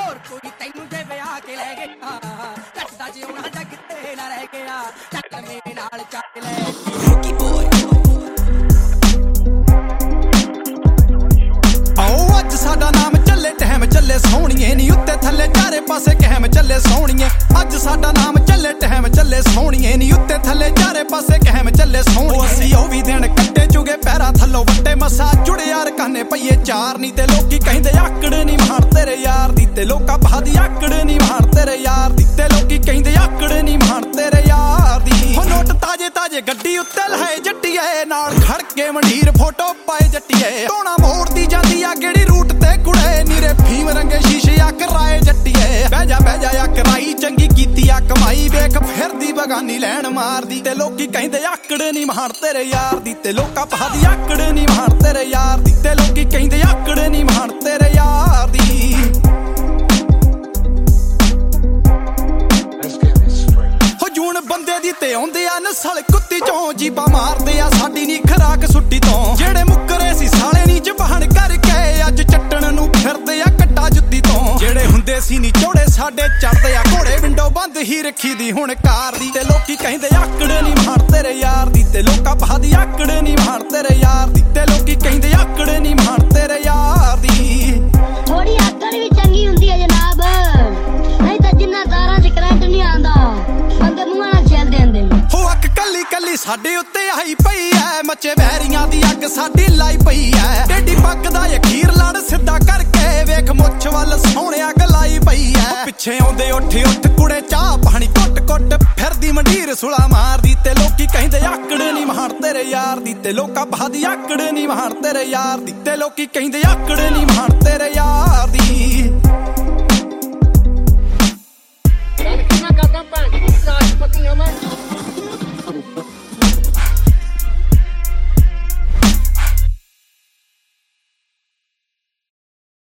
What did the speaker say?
ਹੋਰ ਕੋਈ ਤੈਨੂੰ ਜੇ ਵਿਆਹ ਕੇ ਲੈ ਗਿਆ ਕੱਟਦਾ ਜਿਉਣਾ ਜੱਗ ਤੇ ਨਾ ਰਹਿ ਗਿਆ ਚੱਲ ਮੇਰੇ ਨਾਲ ਚੱਲ ਲੈ ਰੌਕੀ ਬੋਏ ਆਓ ਅੱਜ ਸਾਡਾ ਨਾਮ ਚੱਲੇ ਟਹਿਮ ਚੱਲੇ ਸੋਹਣੀਏ ਨੀ ਉੱਤੇ ਥੱਲੇ ਚਾਰੇ ਪਾਸੇ ਕਹਿਮ ਚੱਲੇ ਸੋਹਣੀਏ ਅੱਜ ਸਾਡਾ ਨਾਮ ਚੱਲੇ ਟਹਿਮ ਚੱਲੇ ਸੋਹਣੀਏ ਨੀ ਉੱਤੇ ਥੱਲੇ ਚਾਰੇ ਪਾਸੇ ਕਹਿਮ ਚੱਲੇ ਸੋਹਣੀਏ ਅਸੀਂ ਉਹ ਵੀ ਦਿਨ ਕੱਟੇ ਚੁਗੇ ਪੈਰਾਂ ਥੱਲੋਂ ਵੱਟੇ ਮਸਾ ਜੁੜੇ ਯਾਰ ਕਾਨੇ ਪਈਏ ਚਾਰ ਨੀ ਤੇ ਲੋਕੀ ਕਹਿੰਦੇ ਆਕੜ ਨੀ ਮਾਰ ਤੇਰੇ ਯਾਰ ਦੀ ਤੇ ਲੋਕਾਂ ਬਾਦੀ ਆਕੜ ਨੀ ਮਾਰ ਤੇਰੇ ਯਾਰ ਦੀ ਤੇ ਲੋਕੀ ਕਹਿੰਦੇ ਆਕੜ ਨੀ ਮਾਰ ਤੇਰੇ ਯਾਰ ਦੀ ਹੋ ਨੋਟ ਤਾਜੇ ਤਾਜੇ ਗੱਡੀ ਉੱਤੇ ਲਹੇ ਜੱਟੀਏ ਨਾਲ ਖੜ ਕੇ ਮੰਡੀਰ ਫੋਟੋ ਪਾਏ ਜੱਟੀਏ ਟੋਣਾ ਮੋੜਦੀ ਜਾਂਦੀ ਆ ਕਿਹੜੀ ਰੂਟ ਤੇ ਕੁੜੇ ਨੀਰੇ ਫੀਮ ਰੰਗੇ ਸ਼ੀਸ਼ੇ ਆ ਕਰਾਏ ਜੱਟੀਏ ਬਹਿ ਜਾ ਆ ਕਰਾਈ ਚੰਗੀ ਕੀਤੀ ਆ ਕਮਾਈ ਵੇਖ ਫਿਰਦੀ ਬਗਾਨੀ ਲੈਣ ਮਾਰਦੀ ਤੇ ਲੋਕੀ ਕਹਿੰਦੇ ਆਕੜ ਨੀ ਮਾਰ ਤੇਰੇ ਯਾਰ ਦੀ ਤੇ ਲੋਕਾਂ ਬਾਦੀ ਆਕੜ ਨੀ ਮਾਰ ਤੇਰੇ ਯਾਰ ਦੀ ਤੇ ਲੋਕੀ ਕਹਿੰਦੇ ਆਕੜ ਨੀ ਮਾਰ ਤੇਰੇ ਯਾਰ ਦੀ ਹੋ ਜੂਨ ਬੰਦੇ ਦੀ ਤੇ ਆਉਂਦੇ ਆ ਨਸਲ ਕੁੱਤੀ ਚੋਂ ਜੀਬਾ ਮਾਰਦੇ ਆ ਸਾਡੀ ਨੀ ਖਰਾਕ ਸੁੱਟੀ ਤੋਂ ਜਿਹੜੇ ਮੁੱਕਰੇ ਸੀ ਸਾਲੇ ਨੀ ਜ਼ਬਾਨ ਕਰਕੇ ਅੱਜ ਚੱਟਣ ਨੂੰ ਫਿਰਦੇ ਆ ਕੱਟਾ ਜੁੱਤੀ ਤੋਂ ਜਿਹੜੇ ਹੁੰਦੇ ਸੀ ਨੀ ਚੋੜੇ ਸਾਡੇ ਚੜਦੇ ਆ ਘੋੜੇ ਵਿੰਡੋ ਬੰਦ ਹੀ ਰੱਖੀ ਦੀ ਹੁਣ ਕਾਰ ਦੀ ਤੇ ਲੋਕੀ ਕਹਿੰਦੇ ਆਕੜ ਨੀ ਮਾਰ ਤੇਰੇ ਯਾਰ ਦੀ ਤੇ ਲੋਕਾਂ ਬਾਦੀ ਆਕੜ ਨੀ ਮਾਰ ਤੇਰੇ ਯਾਰ ਦੀ ਤੇ ਲੋਕੀ ਕਹਿੰਦੇ ਆਕੜ ਨੀ ਮਾਰ ਤੇਰੇ ਯਾਰ ਦੀ ਥੋੜੀ ਆਕੜ ਵੀ ਚੰਗੀ ਹੁੰਦੀ ਹੈ ਜਨਾਬ ਨਹੀਂ ਤਾਂ ਜਿੰਨਾ ਤਾਰਾਂ 'ਚ ਕਰੰਟ ਨਹੀਂ ਆਉਂਦਾ ਬੰਦੇ ਮੂੰਹਾਂ ਨਾਲ ਛੇਲ ਦਿੰਦੇ ਨੇ ਹੋ ਅੱਖ ਕੱਲੀ ਕੱਲੀ ਸਾਡੇ ਉੱਤੇ ਆਈ ਪਈ ਐ ਮੱਚੇ ਵੈਰੀਆਂ ਦੀ ਅੱਗ ਸਾਡੀ ਲਾਈ ਪਈ ਐ ਟੇਢੀ ਪੱਗ ਦਾ ਅਖੀਰ ਲੜ ਸਿੱਧਾ ਕਰਕੇ ਵੇਖ ਮੁੱਛ ਵੱਲ ਸੋਹਣਿਆ ਗਲਾਈ ਪਈ ਐ ਪਿੱਛੇ ਆਉਂਦੇ ਉੱਠ ਕੁੜੇ ਚਾਹ ਪਾਣੀ ਕੁੱਟ ਫਿਰਦੀ ਮੰਡੀਰ ਸੁਲਾ ਮਾਰਦੀ ਤੇ ਲੋਕੀ ਕਹਿੰਦੇ ਆਕੜ ਨੀ ਮਾਰ ਤੇਰੇ ਯਾਰ ਦੀ ਤੇ ਲੋਕਾਂ ਬਾਦੀ ਆਕੜ ਨੀ ਮਾਰ ਤੇਰੇ ਯਾਰ ਦੀ ਤੇ ਲੋਕੀ ਕਹਿੰਦੇ ਆਕੜ ਨੀ ਮਾਰ ਤੇਰੇ ਯਾਰ ਦੀ